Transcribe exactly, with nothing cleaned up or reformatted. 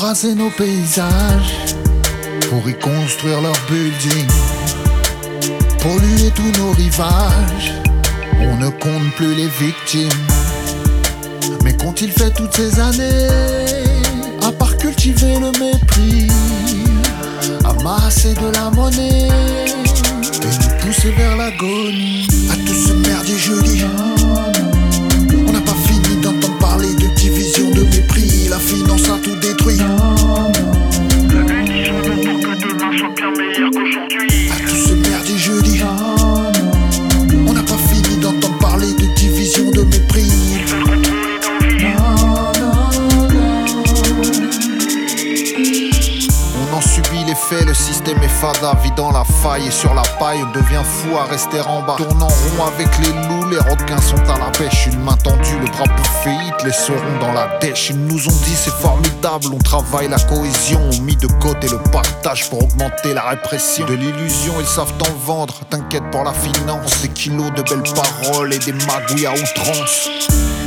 raser nos paysages pour y construire leur building, polluer tous nos rivages. On ne compte plus les victimes. Mais qu'ont-ils fait toutes ces années, à part cultiver le mépris, amasser de la monnaie et nous pousser vers l'agonie? À tout ce merdier jeudi, on n'a pas fini d'entendre parler de division, de mépris. La finance a tout détruit. La bénédiction de pour que demain soit bien meilleur qu'aujourd'hui. À tout ce merdier jeudi, on n'a pas fini d'entendre parler de division, de mépris. Ils veulent contrôler nos vies. On en subit l'effet, le système est fada, vidant la faille et sur la paille, on devient fou à rester en bas. Tournant rond avec les loups, les requins sont à la pêche. Une main tendue, le bras bouffé, ils te laisseront dans la dèche. Ils nous ont dit c'est formidable, on travaille la cohésion, on mit de côté le partage pour augmenter la répression. De l'illusion, ils savent t'en vendre, t'inquiète pour la finance. Des kilos de belles paroles et des magouilles à outrance.